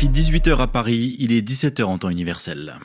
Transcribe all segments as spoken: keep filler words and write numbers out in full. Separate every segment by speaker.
Speaker 1: R F I, dix-huit heures à Paris, il est dix-sept heures en temps universel.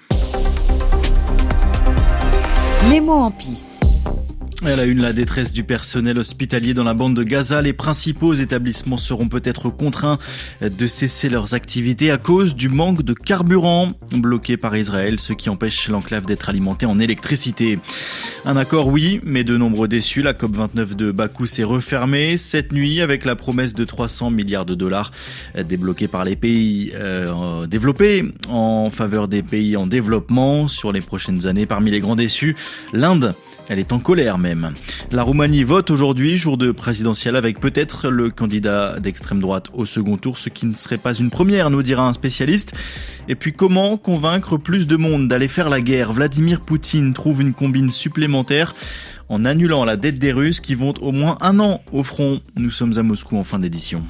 Speaker 2: Les mots en pisse.
Speaker 1: À la une, la détresse du personnel hospitalier dans la bande de Gaza. Les principaux établissements seront peut-être contraints de cesser leurs activités à cause du manque de carburant bloqué par Israël, ce qui empêche l'enclave d'être alimentée en électricité. Un accord, oui, mais de nombreux déçus. La COP vingt-neuf de Bakou s'est refermée cette nuit avec la promesse de trois cents milliards de dollars débloqués par les pays euh, développés en faveur des pays en développement sur les prochaines années. Parmi les grands déçus, l'Inde. Elle est en colère même. La Roumanie vote aujourd'hui, jour de présidentielle, avec peut-être le candidat d'extrême droite au second tour, ce qui ne serait pas une première, nous dira un spécialiste. Et puis comment convaincre plus de monde d'aller faire la guerre ? Vladimir Poutine trouve une combine supplémentaire en annulant la dette des Russes qui vont au moins un an au front. Nous sommes à Moscou en fin d'édition.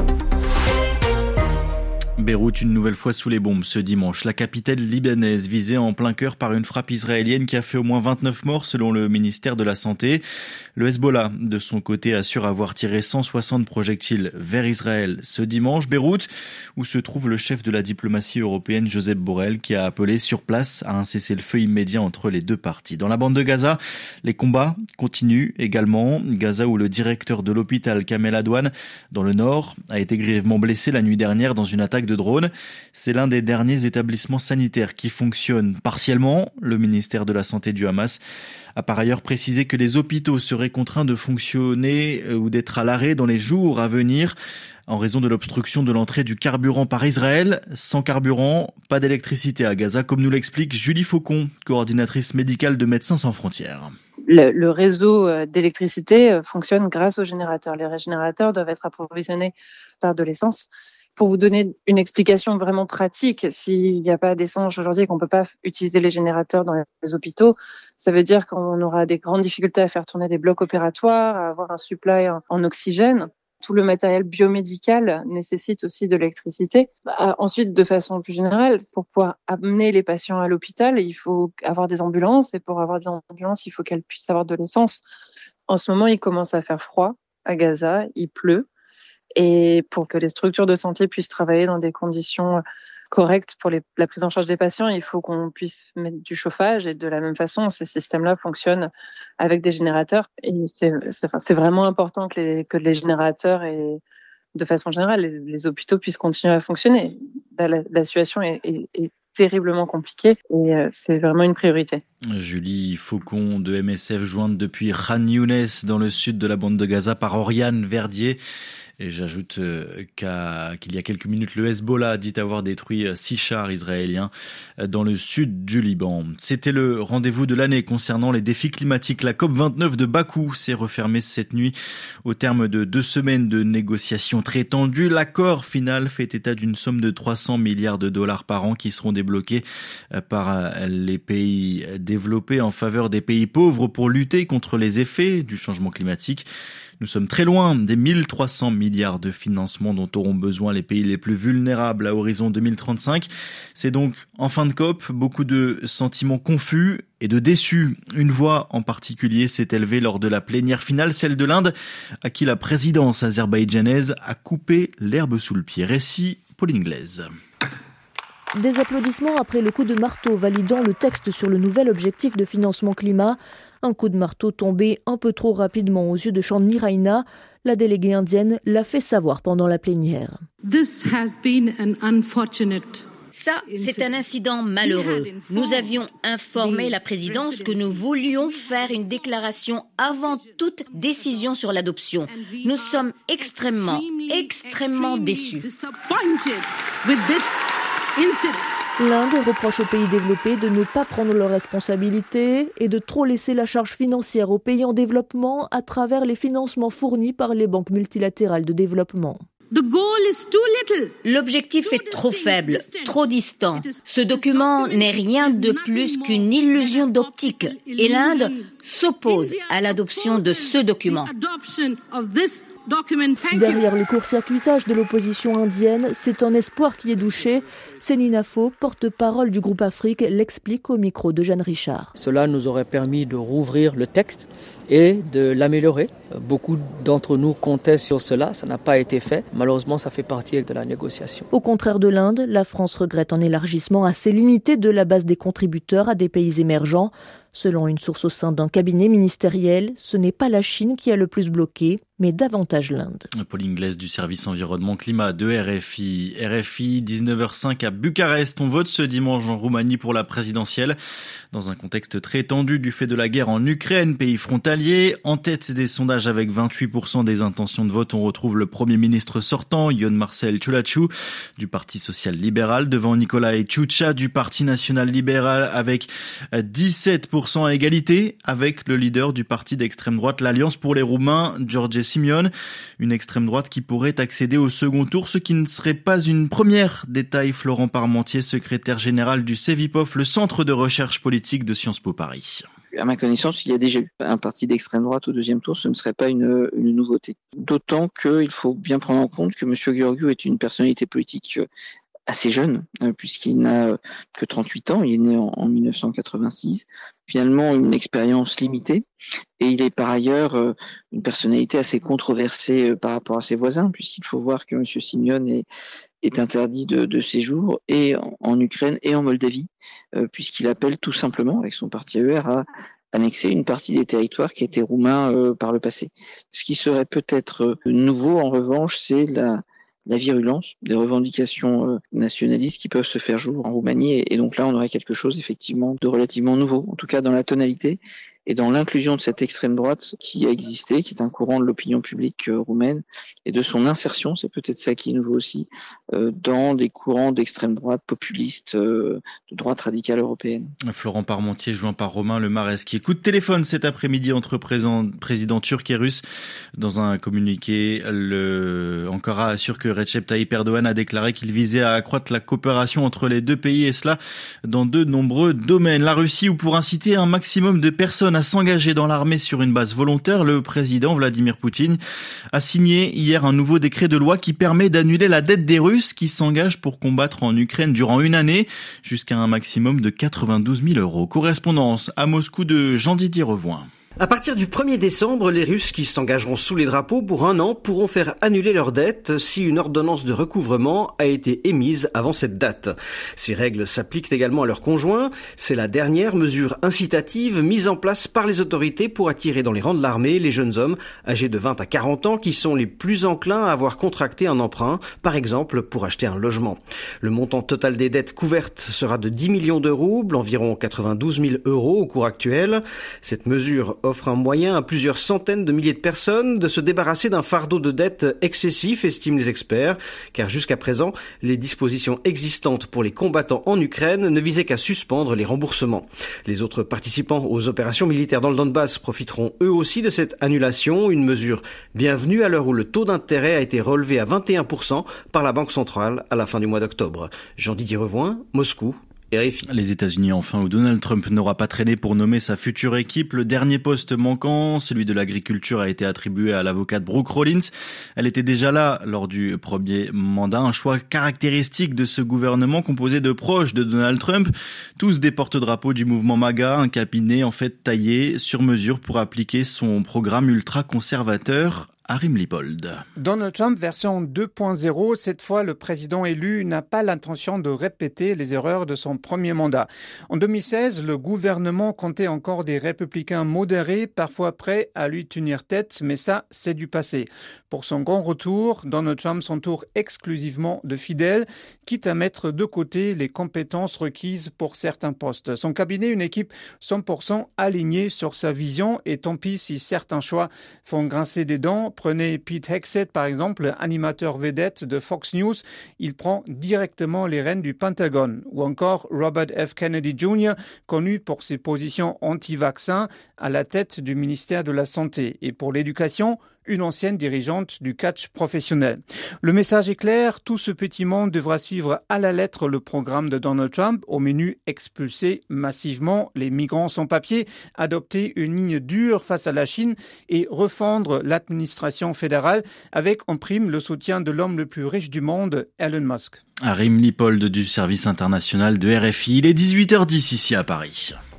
Speaker 1: Beyrouth, une nouvelle fois sous les bombes ce dimanche. La capitale libanaise visée en plein cœur par une frappe israélienne qui a fait au moins vingt-neuf morts selon le ministère de la Santé. Le Hezbollah, de son côté, assure avoir tiré cent soixante projectiles vers Israël ce dimanche. Beyrouth, où se trouve le chef de la diplomatie européenne, Josep Borrell, qui a appelé sur place à un cessez-le-feu immédiat entre les deux parties. Dans la bande de Gaza, les combats continuent également. Gaza, où le directeur de l'hôpital Kamel Adwan, dans le nord, a été grièvement blessé la nuit dernière dans une attaque de drone. C'est l'un des derniers établissements sanitaires qui fonctionne partiellement. Le ministère de la Santé du Hamas a par ailleurs précisé que les hôpitaux seraient contraints de fonctionner ou d'être à l'arrêt dans les jours à venir en raison de l'obstruction de l'entrée du carburant par Israël. Sans carburant, pas d'électricité à Gaza, comme nous l'explique Julie Faucon, coordinatrice médicale de Médecins sans frontières.
Speaker 3: Le, le réseau d'électricité fonctionne grâce aux générateurs. Les générateurs doivent être approvisionnés par de l'essence. Pour vous donner une explication vraiment pratique, s'il n'y a pas d'essence aujourd'hui et qu'on ne peut pas utiliser les générateurs dans les hôpitaux, ça veut dire qu'on aura des grandes difficultés à faire tourner des blocs opératoires, à avoir un supply en oxygène. Tout le matériel biomédical nécessite aussi de l'électricité. Ensuite, de façon plus générale, pour pouvoir amener les patients à l'hôpital, il faut avoir des ambulances. Et pour avoir des ambulances, il faut qu'elles puissent avoir de l'essence. En ce moment, il commence à faire froid à Gaza, il pleut. Et pour que les structures de santé puissent travailler dans des conditions correctes pour les, la prise en charge des patients, il faut qu'on puisse mettre du chauffage. Et de la même façon, ces systèmes-là fonctionnent avec des générateurs. Et c'est, c'est, enfin, c'est vraiment important que les, que les générateurs et de façon générale, les, les hôpitaux puissent continuer à fonctionner. La, la, la situation est, est, est terriblement compliquée et euh, c'est vraiment une priorité.
Speaker 1: Julie Faucon de M S F, jointe depuis Khan Younes dans le sud de la bande de Gaza par Oriane Verdier. Et j'ajoute qu'à, qu'il y a quelques minutes, le Hezbollah a dit avoir détruit six chars israéliens dans le sud du Liban. C'était le rendez-vous de l'année concernant les défis climatiques. La COP vingt-neuf de Bakou s'est refermée cette nuit au terme de deux semaines de négociations très tendues. L'accord final fait état d'une somme de trois cents milliards de dollars par an qui seront débloqués par les pays développés en faveur des pays pauvres pour lutter contre les effets du changement climatique. Nous sommes très loin des mille trois cents milliards de financements dont auront besoin les pays les plus vulnérables à horizon deux mille trente-cinq. C'est donc en fin de COP, beaucoup de sentiments confus et de déçus. Une voix en particulier s'est élevée lors de la plénière finale, celle de l'Inde, à qui la présidence azerbaïdjanaise a coupé l'herbe sous le pied. Récit Pauline Glaise.
Speaker 4: Des applaudissements après le coup de marteau validant le texte sur le nouvel objectif de financement climat. Un coup de marteau tombé un peu trop rapidement aux yeux de Chandni Raina. La déléguée indienne l'a fait savoir pendant la plénière.
Speaker 5: This has been an unfortunate
Speaker 6: Ça, c'est un incident malheureux. Nous avions informé la présidence que nous voulions faire une déclaration avant toute décision sur l'adoption. Nous sommes extrêmement, extrêmement déçus.
Speaker 4: L'Inde reproche aux pays développés de ne pas prendre leurs responsabilités et de trop laisser la charge financière aux pays en développement à travers les financements fournis par les banques multilatérales de développement.
Speaker 6: L'objectif est trop faible, trop distant. Ce document n'est rien de plus qu'une illusion d'optique et l'Inde s'oppose à l'adoption de ce document.
Speaker 4: Derrière le court-circuitage de l'opposition indienne, c'est un espoir qui est douché. Céline Afo, porte-parole du groupe Afrique, l'explique au micro de Jeanne Richard.
Speaker 7: Cela nous aurait permis de rouvrir le texte et de l'améliorer. Beaucoup d'entre nous comptaient sur cela, ça n'a pas été fait. Malheureusement, ça fait partie de la négociation.
Speaker 4: Au contraire de l'Inde, la France regrette un élargissement assez limité de la base des contributeurs à des pays émergents. Selon une source au sein d'un cabinet ministériel, ce n'est pas la Chine qui a le plus bloqué, mais davantage l'Inde.
Speaker 1: Pauline Glaise du service environnement climat de R F I. R F I, dix-neuf heures cinq à Bucarest. On vote ce dimanche en Roumanie pour la présidentielle. Dans un contexte très tendu du fait de la guerre en Ukraine, pays frontalier. En tête des sondages avec vingt-huit pour cent des intentions de vote, on retrouve le Premier ministre sortant, Ion Marcel Ciulacu, du Parti social-libéral, devant Nicolae Ciucea du Parti national-libéral avec dix-sept pour cent à égalité avec le leader du parti d'extrême droite, l'Alliance pour les Roumains, George Simion. Une extrême droite qui pourrait accéder au second tour, ce qui ne serait pas une première, détaille Florent Parmentier, secrétaire général du CEVIPOF, le centre de recherche politique de Sciences Po Paris.
Speaker 8: À ma connaissance, il y a déjà eu un parti d'extrême droite au deuxième tour, ce ne serait pas une, une nouveauté. D'autant qu'il faut bien prendre en compte que M. Gheorghiu est une personnalité politique assez jeune, puisqu'il n'a que trente-huit ans, il est né en, en dix-neuf cent quatre-vingt-six, finalement une expérience limitée, et il est par ailleurs une personnalité assez controversée par rapport à ses voisins, puisqu'il faut voir que M. Simion est, est interdit de, de séjour et en, en Ukraine et en Moldavie, puisqu'il appelle tout simplement, avec son parti A E R, à annexer une partie des territoires qui étaient roumains euh, par le passé. Ce qui serait peut-être nouveau, en revanche, c'est la la virulence des revendications euh, nationalistes qui peuvent se faire jour en Roumanie. Et, et donc là, on aurait quelque chose effectivement de relativement nouveau, en tout cas dans la tonalité et dans l'inclusion de cette extrême droite qui a existé, qui est un courant de l'opinion publique euh, roumaine, et de son insertion, c'est peut-être ça qui est nouveau aussi, euh, dans des courants d'extrême droite populistes, euh, de droite radicale européenne.
Speaker 1: Florent Parmentier, joint par Romain Lemaresquier. Coup de téléphone cet après-midi entre présidents turcs et russes. Dans un communiqué, le Ankara assure que Recep Tayyip Erdogan a déclaré qu'il visait à accroître la coopération entre les deux pays, et cela dans de nombreux domaines. La Russie, où pour inciter un maximum de personnes à s'engager dans l'armée sur une base volontaire, le président Vladimir Poutine a signé hier un nouveau décret de loi qui permet d'annuler la dette des Russes qui s'engagent pour combattre en Ukraine durant une année, jusqu'à un maximum de quatre-vingt-douze mille euros. Correspondance à Moscou de Jean-Didier Revoin.
Speaker 9: À partir du premier décembre, les Russes qui s'engageront sous les drapeaux pour un an pourront faire annuler leurs dettes si une ordonnance de recouvrement a été émise avant cette date. Ces règles s'appliquent également à leurs conjoints. C'est la dernière mesure incitative mise en place par les autorités pour attirer dans les rangs de l'armée les jeunes hommes âgés de vingt à quarante ans qui sont les plus enclins à avoir contracté un emprunt, par exemple pour acheter un logement. Le montant total des dettes couvertes sera de dix millions de roubles, environ quatre-vingt-douze mille euros au cours actuel. Cette mesure offre un moyen à plusieurs centaines de milliers de personnes de se débarrasser d'un fardeau de dettes excessif, estiment les experts, car jusqu'à présent, les dispositions existantes pour les combattants en Ukraine ne visaient qu'à suspendre les remboursements. Les autres participants aux opérations militaires dans le Donbass profiteront eux aussi de cette annulation, une mesure bienvenue à l'heure où le taux d'intérêt a été relevé à vingt et un pour cent par la Banque centrale à la fin du mois d'octobre. Jean-Didier Revoin, Moscou.
Speaker 1: Les États-Unis enfin, où Donald Trump n'aura pas traîné pour nommer sa future équipe. Le dernier poste manquant, celui de l'agriculture, a été attribué à l'avocate Brooke Rollins. Elle était déjà là lors du premier mandat, un choix caractéristique de ce gouvernement composé de proches de Donald Trump, tous des porte-drapeaux du mouvement MAGA, un cabinet en fait taillé sur mesure pour appliquer son programme ultra-conservateur. Arim Lipold.
Speaker 10: Donald Trump version deux point zéro, cette fois le président élu n'a pas l'intention de répéter les erreurs de son premier mandat. En deux mille seize, le gouvernement comptait encore des républicains modérés, parfois prêts à lui tenir tête, mais ça, c'est du passé. Pour son grand retour, Donald Trump s'entoure exclusivement de fidèles, quitte à mettre de côté les compétences requises pour certains postes. Son cabinet, une équipe cent pour cent alignée sur sa vision, et tant pis si certains choix font grincer des dents. Prenez Pete Hegseth, par exemple, animateur vedette de Fox News. Il prend directement les rênes du Pentagone. Ou encore Robert F. Kennedy Junior, connu pour ses positions anti-vaccins, à la tête du ministère de la Santé. Et pour l'éducation, une ancienne dirigeante du catch professionnel. Le message est clair, tout ce petit monde devra suivre à la lettre le programme de Donald Trump, au menu expulser massivement les migrants sans papier, adopter une ligne dure face à la Chine et refondre l'administration fédérale avec en prime le soutien de l'homme le plus riche du monde, Elon Musk.
Speaker 1: Arim Lipold du service international de R F I, il est dix-huit heures dix ici à Paris.